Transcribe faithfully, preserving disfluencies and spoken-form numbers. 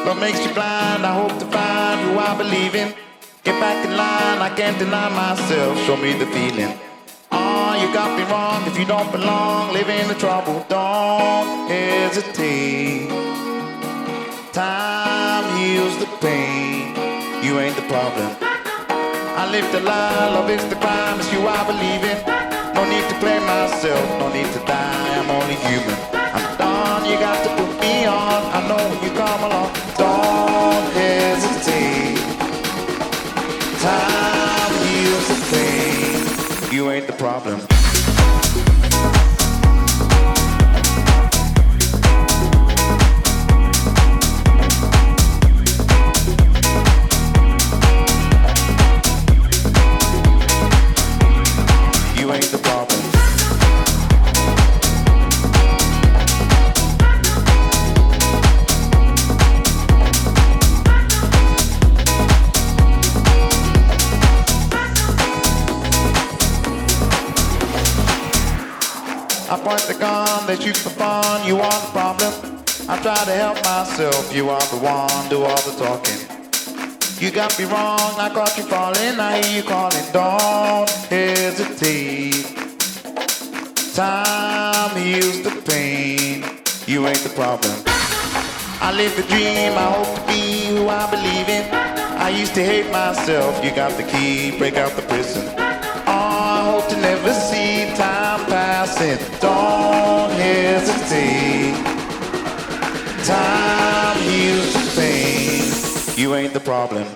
What makes you blind? I hope to find who I believe in. Get back in line, I can't deny myself. Show me the feeling. Oh, you got me wrong. If you don't belong, live in the trouble. Don't hesitate. Time heals the pain. You ain't the problem. I live the lie, love is the crime. It's you I believe in. No need to blame myself, no need to die. I'm only human. I'm done, you got to put me on. I know when you come along. Don't hesitate. Time heals the pain. You ain't the problem. You ain't the problem. I point the gun, they shoot the fun, you are the problem. I try to help myself, you are the one, do all the talking. You got me wrong, I caught you falling, I hear you calling. Don't hesitate. Time heals the pain, you ain't the problem. I live the dream, I hope to be who I believe in. I used to hate myself, you got the key, break out the prison. Oh, I hope to never see time passing. Don't hesitate. Time heals the pain. You ain't the problem.